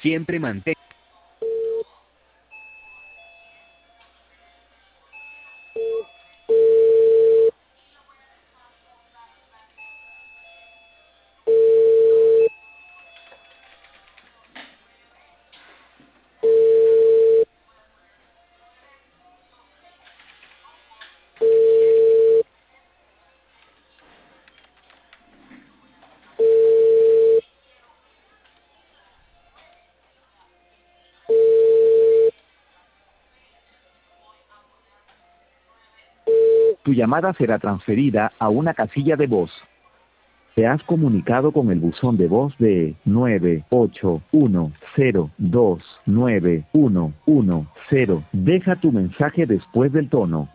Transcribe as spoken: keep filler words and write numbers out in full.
Siempre mantén. Tu llamada será transferida a una casilla de voz. Te has comunicado con el buzón de voz de nueve ocho uno cero dos nueve uno uno cero. Deja tu mensaje después del tono.